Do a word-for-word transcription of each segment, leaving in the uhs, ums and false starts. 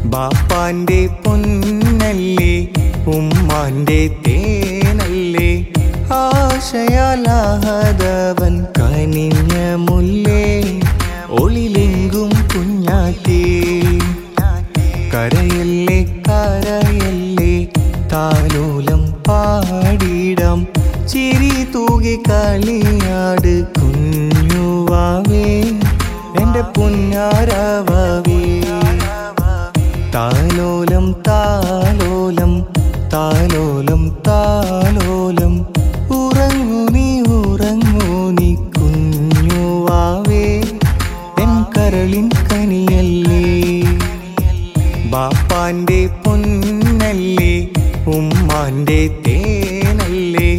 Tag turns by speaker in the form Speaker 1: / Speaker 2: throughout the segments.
Speaker 1: ബാപ്പാന്റെ പൊന്നല്ലേ ഉമ്മാന്റെ തേനല്ലേ ആശയാലാഹതവൻ കനിഞ്ഞ മുല്ലേ ഒളിലെങ്കും കുഞ്ഞാറ്റേ കരയല്ലേ കരയല്ലേ താലോലം പാടിടാം ചിരി തൂകി കളിയാട് കുഞ്ഞുവാവേ എൻ്റെ പുന്നാരവാവേ താലോലം താലോലം താലോലം താലോലം ഉറങ്ങൂ നീ ഉറങ്ങൂ നീ കുഞ്ഞുവാവേ എൻ കരളിൻ കനിയല്ലേ ബാപ്പാന്റെ പൊന്നല്ലേ ഉമ്മാന്റെ തേനല്ലേ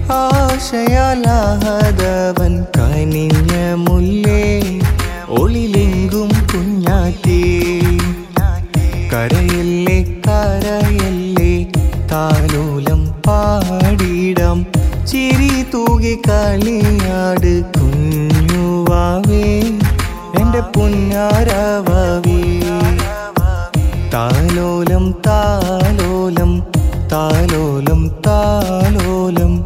Speaker 1: ആശയാലാഹതവൻ കനിഞ്ഞ മുല്ലേ ഒളിലെങ്കും കുഞ്ഞാറ്റേ കരയല്ലേ കരയല്ലേ താലോലം പാടിടാം ചിരി തൂകി കളിയാട് കുഞ്ഞുവാവേ എൻ്റെ പുന്നാരവാവേ താലോലം താലോലം താലോലം താലോലം